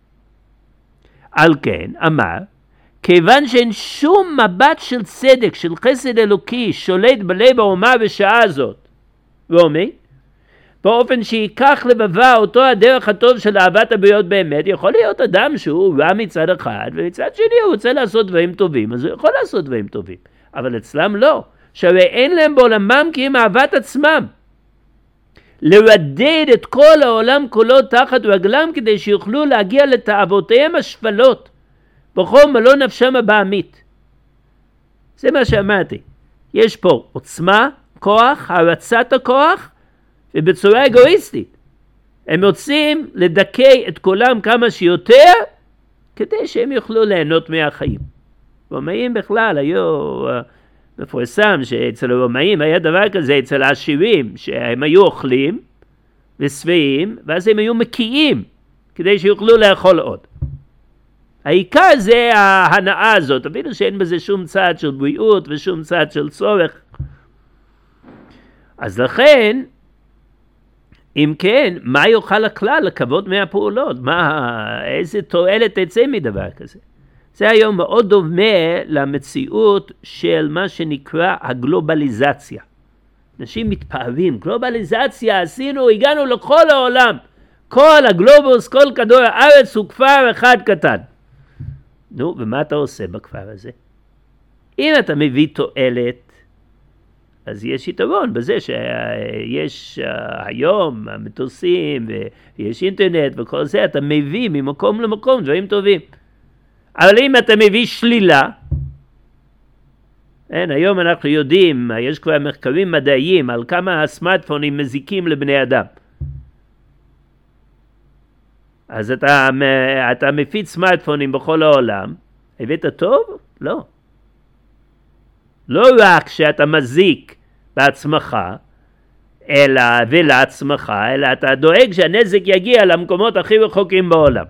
על כן אמר, כיוון שאין שום מבט של צדק, של חסד אלוקי, שולט בלב האומה בשעה הזאת, רומי, באופן שיקח לבבה אותו הדרך הטוב של אהבת הבריות באמת, יכול להיות אדם שהוא רע מצד אחד, ומצד שני הוא רוצה לעשות דברים טובים, אז הוא יכול לעשות דברים טובים, אבל אצלם לא, שהרי אין להם בעולמם כי הם אהבת עצמם. לרדד את כל העולם כולו תחת רגלם כדי שיוכלו להגיע לתאוותיהם השפלות בכל מלוא נפשם הבעמית. זה מה שאמרתי. יש פה עוצמה, כוח, הרצת הכוח, ובצורה אגואיסטית. הם רוצים לדכא את כולם כמה שיותר כדי שהם יוכלו ליהנות מהחיים. רומאים בכלל היו מפורסם שאצל הרומאים היה דבר כזה אצל העשירים, שהם היו אוכלים ושבעים, ואז הם היו מקיאים כדי שיוכלו לאכול עוד. העיקר זה ההנאה הזאת, אפילו שאין בזה שום צעד של בריאות ושום צעד של צורך. אז לכן, אם כן, מה יוכל הכלל לכבוד מהפעולות? מה, איזה תועלת תצא מדבר כזה? זה היום מאוד דומה למציאות של מה שנקרא הגלובליזציה. אנשים מתפארים, גלובליזציה, עשינו, הגענו לכל העולם. כל הגלובוס, כל כדור הארץ הוא כפר אחד קטן. נו, ומה אתה עושה בכפר הזה? אם אתה מביא תועלת, אז יש יתרון בזה שיש היום המטוסים ויש אינטרנט וכל זה, אתה מביא ממקום למקום דברים טובים. אבל אם אתה מביא שלילה, אין, היום אנחנו יודעים, יש כבר מחקרים מדעיים על כמה הסמארטפונים מזיקים לבני אדם. אז אתה, אתה מפיץ סמארטפונים בכל העולם, הבאת טוב? לא. לא רק שאתה מזיק בעצמך, אלא ולעצמך, אלא אתה דואג שהנזק יגיע למקומות הכי רחוקים בעולם.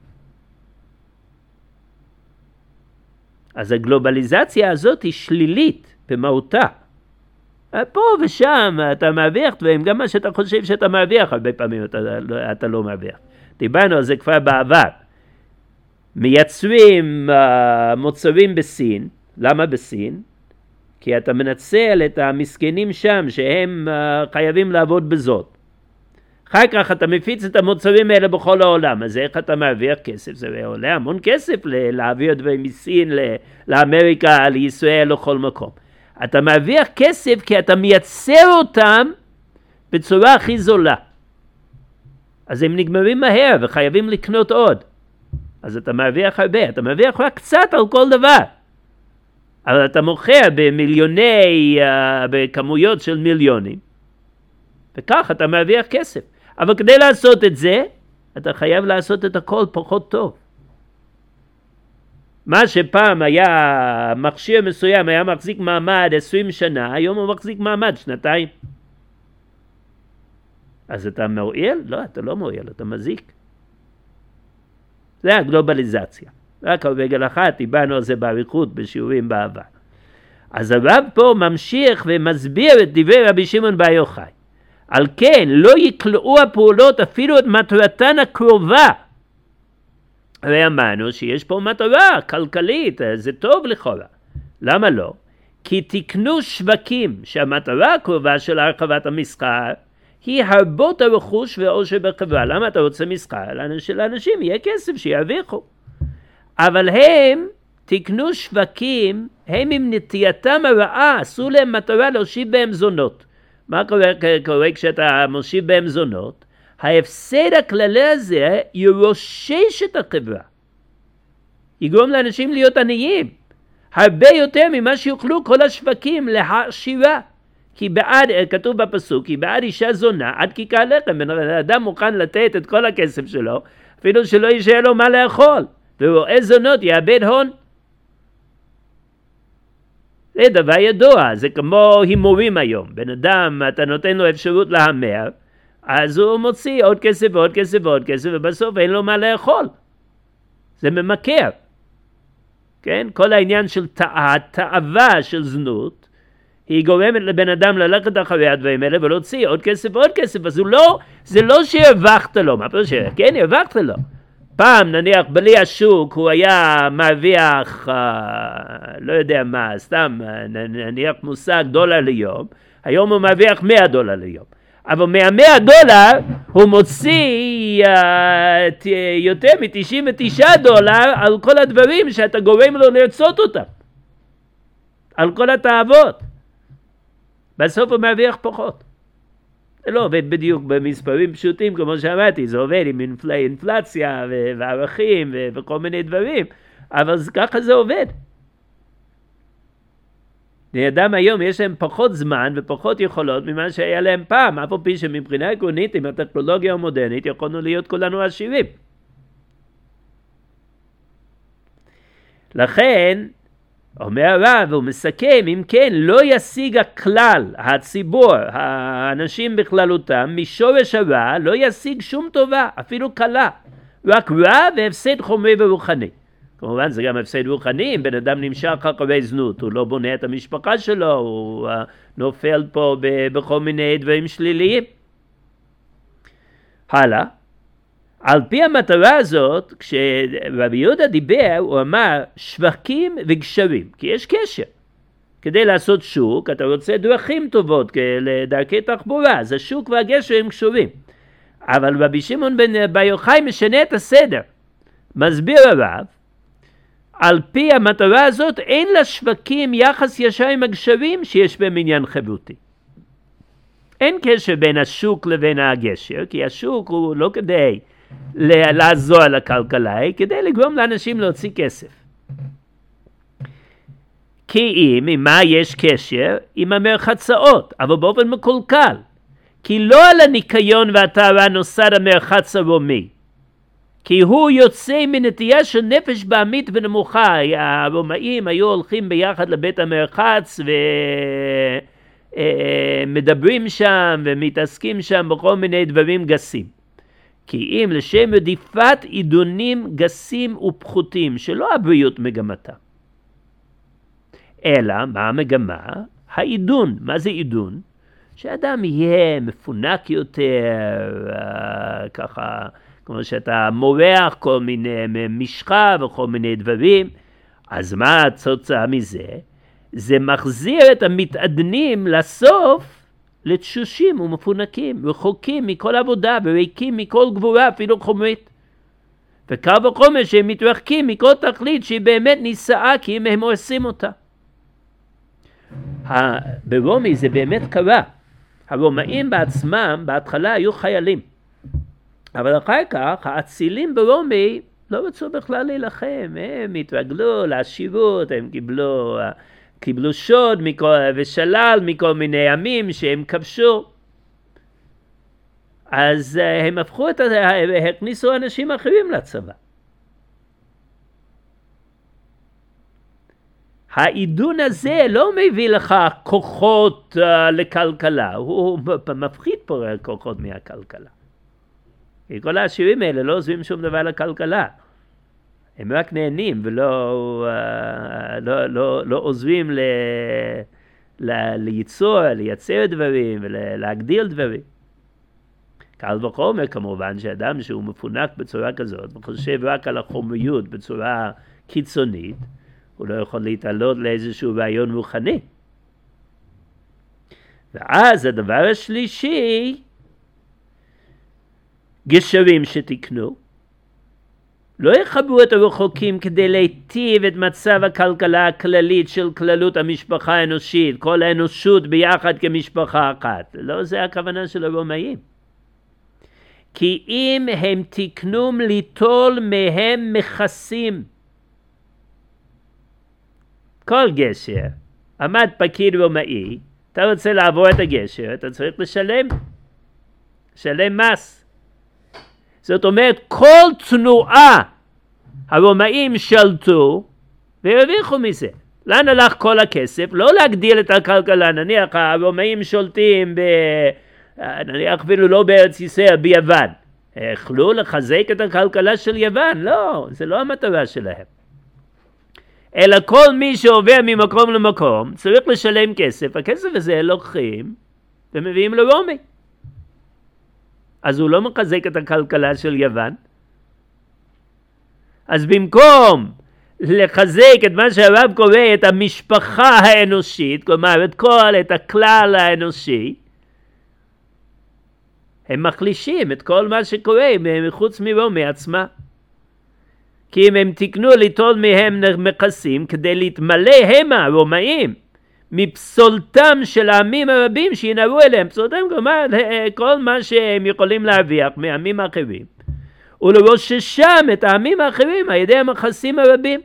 אז הגלובליזציה הזאת היא שלילית במהותה. פה ושם אתה מרוויח דברים, גם מה שאתה חושב שאתה מרוויח, הרבה פעמים אתה, אתה לא מרוויח. דיברנו על זה כבר בעבר. מייצרים uh, מוצרים בסין. למה בסין? כי אתה מנצל את המסכנים שם שהם uh, חייבים לעבוד בזאת. אחר כך אתה מפיץ את המוצרים האלה בכל העולם. אז איך אתה מרוויח כסף? זה עולה המון כסף להעביר דברים מסין לאמריקה, לישראל, לכל מקום. אתה מרוויח כסף כי אתה מייצר אותם בצורה הכי זולה. אז הם נגמרים מהר וחייבים לקנות עוד. אז אתה מרוויח הרבה, אתה מרוויח רק קצת על כל דבר. אבל אתה מוכר במיליוני, uh, בכמויות של מיליונים. וכך אתה מרוויח כסף. אבל כדי לעשות את זה, אתה חייב לעשות את הכל פחות טוב. מה שפעם היה מכשיר מסוים, היה מחזיק מעמד עשרים שנה, היום הוא מחזיק מעמד שנתיים. אז אתה מועיל? לא, אתה לא מועיל, אתה מזיק. זה הגלובליזציה. רק ברגל אחת, דיברנו על זה באריכות בשיעורים בעבר. אז הרב פה ממשיך ומסביר את דברי רבי שמעון בר יוחאי. על כן, לא יקלעו הפעולות אפילו את מטרתן הקרובה. הרי אמרנו שיש פה מטרה כלכלית, זה טוב לכאורה. למה לא? כי תקנו שווקים שהמטרה הקרובה של הרחבת המסחר היא הרבות הרכוש והעושר בחברה. למה אתה רוצה מסחר? לאנשים יהיה כסף שירוויחו. אבל הם תקנו שווקים, הם עם נטייתם הרעה, עשו להם מטרה להושיב בהם זונות. מה קורה, קורה כשאתה מושיב בהם זונות? ההפסד הכללי הזה ירושש את החברה. יגרום לאנשים להיות עניים. הרבה יותר ממה שיוכלו כל השווקים להעשירה. כי בעד, כתוב בפסוק, כי בעד אישה זונה עד כיכר לחם. בן אדם מוכן לתת את כל הכסף שלו, אפילו שלא יישאר לו מה לאכול. ורואה זונות יאבד הון. זה דבר ידוע, זה כמו הימורים היום. בן אדם, אתה נותן לו אפשרות להמר, אז הוא מוציא עוד כסף ועוד כסף ועוד כסף, ובסוף אין לו מה לאכול. זה ממכר. כן? כל העניין של התאווה של זנות, היא גורמת לבן אדם ללכת אחרי הדברים האלה ולהוציא עוד כסף ועוד כסף. אז הוא לא, זה לא שהרווחת לו, מה פשוט? כן, הרווחת לו. פעם נניח בלי השוק הוא היה מרוויח, אה, לא יודע מה, סתם נניח מושג דולר ליום, היום הוא מרוויח מאה דולר ליום. אבל מה-מאה דולר הוא מוציא אה, יותר מ-תשעים ותשעה דולר על כל הדברים שאתה גורם לו לרצות אותם. על כל התאוות. בסוף הוא מרוויח פחות. זה לא עובד בדיוק במספרים פשוטים, כמו שאמרתי, זה עובד עם אינפל... אינפלציה ו... וערכים ו... וכל מיני דברים, אבל ככה זה עובד. לאדם היום יש להם פחות זמן ופחות יכולות ממה שהיה להם פעם, אף על פי שמבחינה עקרונית עם הטכנולוגיה המודרנית יכולנו להיות כולנו עשירים. לכן, אומר הרב, הוא מסכם, אם כן, לא ישיג הכלל, הציבור, האנשים בכללותם, משורש הרע, לא ישיג שום טובה, אפילו קלה, רק רע והפסד חומרי ורוחני. כמובן זה גם הפסד רוחני, אם בן אדם נמשך אחרי זנות, הוא לא בונה את המשפחה שלו, הוא uh, נופל פה בכל מיני דברים שליליים. הלאה. על פי המטרה הזאת, כשרבי יהודה דיבר, הוא אמר שווקים וגשרים, כי יש קשר. כדי לעשות שוק, אתה רוצה דרכים טובות, לדרכי תחבורה, אז השוק והגשר הם קשורים. אבל רבי שמעון בן בר יוחאי משנה את הסדר. מסביר הרב, על פי המטרה הזאת, אין לשווקים יחס ישר עם הגשרים שיש בהם עניין חברותי. אין קשר בין השוק לבין הגשר, כי השוק הוא לא כדי לעזור לכלכלה, כדי לגרום לאנשים להוציא כסף. כי אם, עם מה יש קשר? עם המרחצאות, אבל באופן מקולקל. כי לא על הניקיון והטהרה נוסד המרחץ הרומי, כי הוא יוצא מנטייה של נפש בעמית ונמוכה. הרומאים היו הולכים ביחד לבית המרחץ ומדברים שם ומתעסקים שם בכל מיני דברים גסים. כי אם לשם רדיפת עידונים גסים ופחותים, שלא הבריאות מגמתה. אלא, מה המגמה? העידון. מה זה עידון? שאדם יהיה מפונק יותר, ככה, כמו שאתה מורח כל מיני משחה וכל מיני דברים. אז מה התוצאה מזה? זה מחזיר את המתעדנים לסוף, לתשושים ומפונקים, רחוקים מכל עבודה וריקים מכל גבורה, אפילו חומרית. וקל וחומר שהם מתרחקים מכל תכלית שהיא באמת נישאה, כי אם הם עושים אותה. ברומי זה באמת קרה. הרומאים בעצמם בהתחלה היו חיילים. אבל אחר כך האצילים ברומי לא רצו בכלל להילחם. הם התרגלו לעשירות, הם קיבלו... קיבלו שוד מכל, ושלל מכל מיני עמים שהם כבשו. אז uh, הם הפכו את, הכניסו אנשים אחרים לצבא. העידון הזה לא מביא לך כוחות uh, לכלכלה, הוא מפחית פה כוחות מהכלכלה. כי כל העשירים האלה לא עוזבים שום דבר לכלכלה. הם רק נהנים ולא לא, לא, לא עוזבים ל, ל, ליצור, לייצר דברים ולהגדיל דברים. קל וחומר כמובן שאדם שהוא מפונק בצורה כזאת וחושב רק על החומריות בצורה קיצונית, הוא לא יכול להתעלות לאיזשהו רעיון רוחני. ואז הדבר השלישי, גשרים שתקנו, לא יחברו את הרחוקים כדי להיטיב את מצב הכלכלה הכללית של כללות המשפחה האנושית, כל האנושות ביחד כמשפחה אחת. לא זה הכוונה של הרומאים. כי אם הם תקנום ליטול מהם מכסים. כל גשר, עמד פקיד רומאי, אתה רוצה לעבור את הגשר, אתה צריך לשלם, לשלם מס. זאת אומרת, כל תנועה הרומאים שלטו והרוויחו מזה. לאן הלך כל הכסף? לא להגדיל את הכלכלה, נניח הרומאים שולטים ב... נניח אפילו לא בארץ ישראל, ביוון. יכלו לחזק את הכלכלה של יוון? לא, זה לא המטרה שלהם. אלא כל מי שעובר ממקום למקום צריך לשלם כסף, הכסף הזה לוקחים ומביאים לרומי. אז הוא לא מחזק את הכלכלה של יוון. אז במקום לחזק את מה שהרב קורא את המשפחה האנושית, כלומר את כל, את הכלל האנושי, הם מחלישים את כל מה שקורה מחוץ מרומי עצמה. כי אם הם תקנו ליטול מהם מכסים כדי להתמלא הם הרומאים מפסולתם של העמים הרבים שינהרו אליהם. פסולתם כלומר כל מה שהם יכולים להרוויח מעמים אחרים. ולרוששם את העמים האחרים על ידי המכסים הרבים.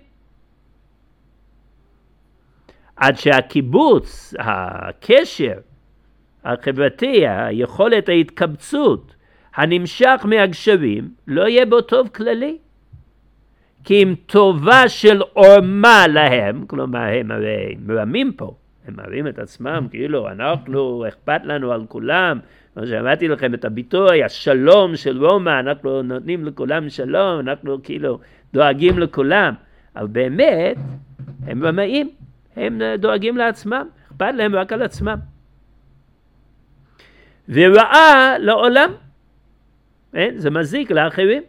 עד שהקיבוץ, הקשר החברתי, היכולת ההתקבצות הנמשך מהגשרים, לא יהיה בו טוב כללי. כי אם טובה של עורמה להם, כלומר הם הרי מרמים פה, הם מראים את עצמם כאילו אנחנו אכפת לנו על כולם, כמו שאמרתי לכם את הביטוי, השלום של רומא, אנחנו נותנים לכולם שלום, אנחנו כאילו דואגים לכולם, אבל באמת הם רמאים, הם דואגים לעצמם, אכפת להם רק על עצמם. ורעה לעולם, זה מזיק לאחרים.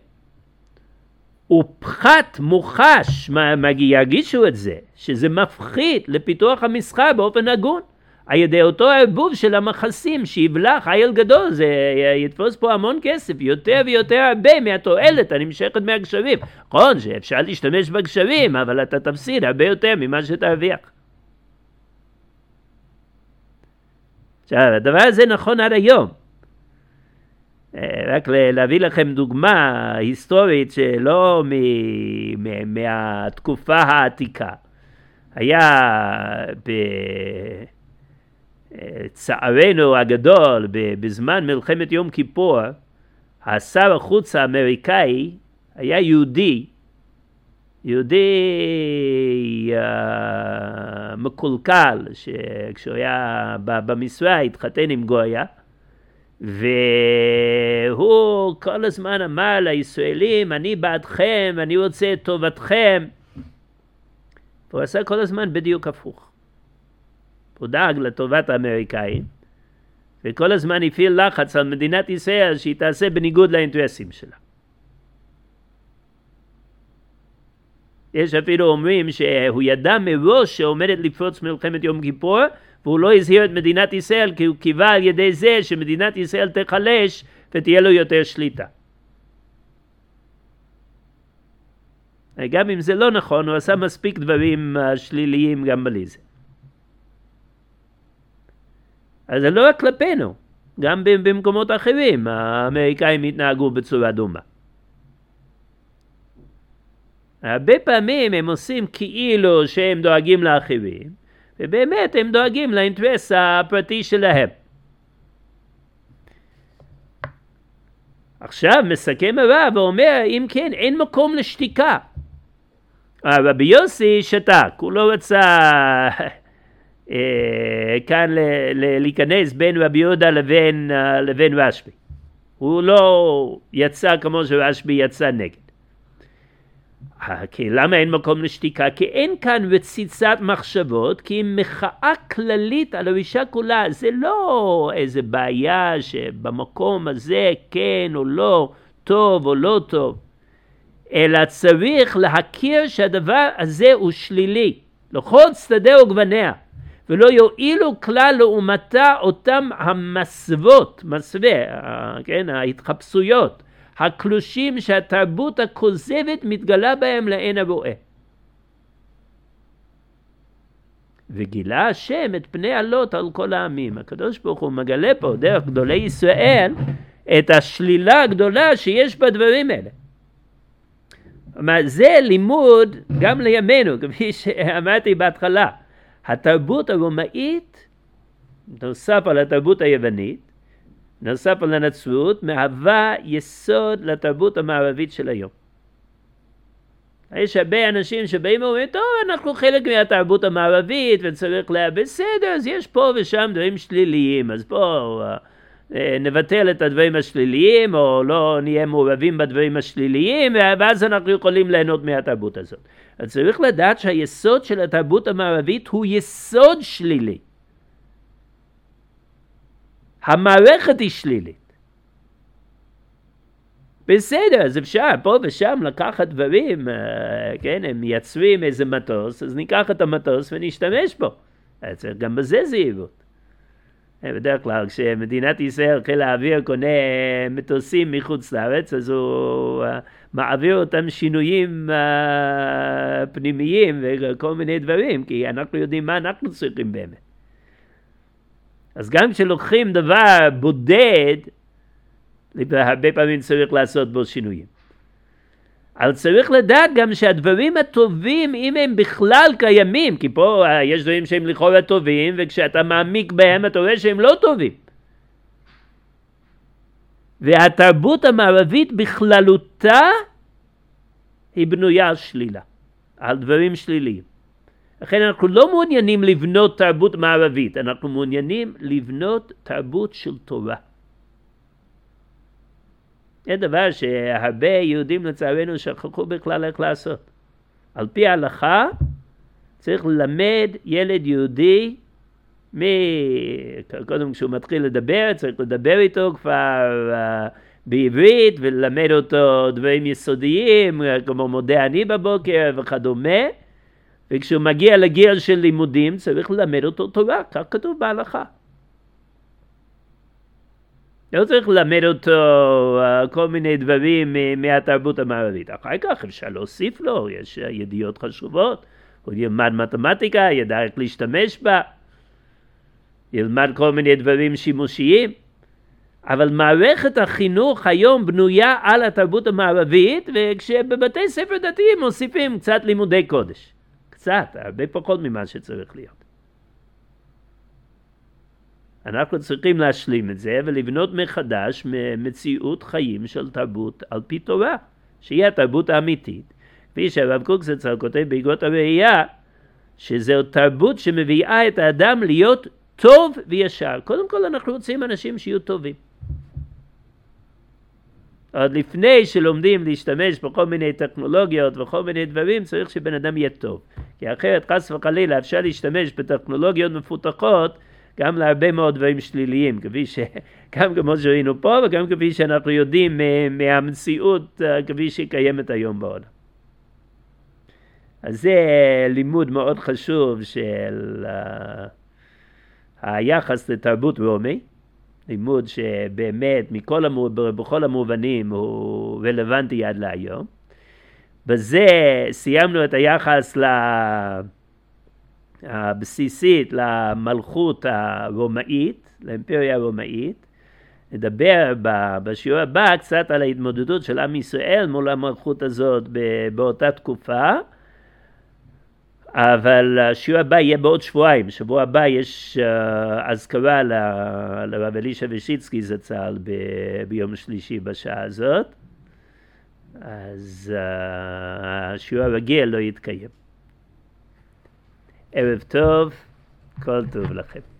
ופחת מוחש, ירגישו את זה, שזה מפחית לפיתוח המסחר באופן הגון, על ידי אותו הערבוב של המכסים שיבלע חייל גדול, זה יתפוס פה המון כסף, יותר ויותר הרבה מהתועלת הנמשכת מהגשרים. נכון שאפשר להשתמש בגשרים, אבל אתה תפסיד הרבה יותר ממה שתרוויח. עכשיו, הדבר הזה נכון עד היום. רק להביא לכם דוגמה היסטורית שלא מ- מ- מהתקופה העתיקה. היה בצערנו הגדול, בזמן מלחמת יום כיפור, השר החוץ האמריקאי היה יהודי, יהודי uh, מקולקל, שכשהוא היה במשרה התחתן עם גויה, והוא כל הזמן אמר לישראלים, אני בעדכם, אני רוצה את טובתכם. הוא עשה כל הזמן בדיוק הפוך. הוא דאג לטובת האמריקאים, וכל הזמן הפעיל לחץ על מדינת ישראל שהיא תעשה בניגוד לאינטרסים שלה. יש אפילו אומרים שהוא ידע מראש שעומדת לפרוץ מלחמת יום כיפור, והוא לא הזהיר את מדינת ישראל כי הוא קיווה על ידי זה שמדינת ישראל תחלש ותהיה לו יותר שליטה. גם אם זה לא נכון, הוא עשה מספיק דברים שליליים גם בלי זה. אז זה לא רק כלפינו, גם במקומות אחרים האמריקאים התנהגו בצורה דומה. הרבה פעמים הם עושים כאילו שהם דואגים לאחרים, ובאמת הם דואגים לאינטרס הפרטי שלהם. עכשיו מסכם הרב ואומר, אם כן, אין מקום לשתיקה. רבי יוסי שתק, הוא לא רצה כאן להיכנס בין רבי יהודה לבין, לבין רשב"י. הוא לא יצא כמו שרשב"י יצא נגד. כי למה אין מקום לשתיקה? כי אין כאן רציצת מחשבות, כי היא מחאה כללית על האישה כולה. זה לא איזה בעיה שבמקום הזה כן או לא, טוב או לא טוב, אלא צריך להכיר שהדבר הזה הוא שלילי, לכל צדדי וגווניה, ולא יועילו כלל לעומתה אותם המסוות, מסווה, כן, ההתחפשויות, הקלושים שהתרבות הכוזבת מתגלה בהם לעין הרואה. וגילה השם את פני עלות על כל העמים. הקדוש ברוך הוא מגלה פה דרך גדולי ישראל את השלילה הגדולה שיש בדברים האלה. זה לימוד גם לימינו, כפי שאמרתי בהתחלה. התרבות הרומאית, נוסף על התרבות היוונית, נוסף על הנצרות, מהווה יסוד לתרבות המערבית של היום. יש הרבה אנשים שבאים ואומרים, טוב, אנחנו חלק מהתרבות המערבית וצריך לה בסדר, אז יש פה ושם דברים שליליים, אז פה נבטל את הדברים השליליים, או לא נהיה מעורבים בדברים השליליים, ואז אנחנו יכולים ליהנות מהתרבות הזאת. אז צריך לדעת שהיסוד של התרבות המערבית הוא יסוד שלילי. המערכת היא שלילית. בסדר, אז אפשר פה ושם לקחת דברים, כן, הם מייצרים איזה מטוס, אז ניקח את המטוס ונשתמש בו. צריך גם בזה זהירות. בדרך כלל כשמדינת ישראל, חיל האוויר קונה מטוסים מחוץ לארץ, אז הוא מעביר אותם שינויים פנימיים וכל מיני דברים, כי אנחנו יודעים מה אנחנו צריכים באמת. אז גם כשלוקחים דבר בודד, הרבה פעמים צריך לעשות בו שינויים. אבל צריך לדעת גם שהדברים הטובים, אם הם בכלל קיימים, כי פה יש דברים שהם לכאורה טובים, וכשאתה מעמיק בהם אתה רואה שהם לא טובים. והתרבות המערבית בכללותה היא בנויה על שלילה, על דברים שליליים. לכן אנחנו לא מעוניינים לבנות תרבות מערבית, אנחנו מעוניינים לבנות תרבות של תורה. זה דבר שהרבה יהודים לצערנו שכחו בכלל איך לעשות. על פי ההלכה צריך ללמד ילד יהודי, מ... קודם כשהוא מתחיל לדבר, צריך לדבר איתו כבר uh, בעברית וללמד אותו דברים יסודיים, כמו מודה אני בבוקר וכדומה, וכשהוא מגיע לגיל של לימודים צריך ללמד אותו תורה, כך כתוב בהלכה. לא צריך ללמד אותו uh, כל מיני דברים מהתרבות המערבית. אחר כך אפשר להוסיף לו, יש ידיעות חשובות, הוא ילמד מתמטיקה, ידע איך להשתמש בה, ילמד כל מיני דברים שימושיים, אבל מערכת החינוך היום בנויה על התרבות המערבית, וכשבבתי ספר דתיים מוסיפים קצת לימודי קודש. קצת, הרבה פחות ממה שצריך להיות. אנחנו צריכים להשלים את זה ולבנות מחדש מציאות חיים של תרבות על פי תורה, שהיא התרבות האמיתית. כפי שהרב קוקסצר כותב באגרות הראייה, שזו תרבות שמביאה את האדם להיות טוב וישר. קודם כל אנחנו רוצים אנשים שיהיו טובים. עוד לפני שלומדים להשתמש בכל מיני טכנולוגיות וכל מיני דברים, צריך שבן אדם יהיה טוב. כי אחרת חס וחלילה אפשר להשתמש בטכנולוגיות מפותחות, גם להרבה מאוד דברים שליליים, כפי ש... גם כמו שראינו פה, וגם כפי שאנחנו יודעים מהמציאות, כפי שהיא קיימת היום בעולם. אז זה לימוד מאוד חשוב של היחס לתרבות רומי, לימוד שבאמת מכל המוב... בכל המובנים הוא רלוונטי עד להיום. בזה סיימנו את היחס ל... הבסיסית למלכות הרומאית, לאימפריה הרומאית. נדבר בשיעור הבא קצת על ההתמודדות של עם ישראל מול המלכות הזאת באותה תקופה, אבל השיעור הבא יהיה בעוד שבועיים. שבוע הבא יש אזכרה לרב אלישע וישיצקי זצ"ל ביום שלישי בשעה הזאת, אז השיעור הרגיל לא יתקיים. ערב טוב, כל טוב לכם.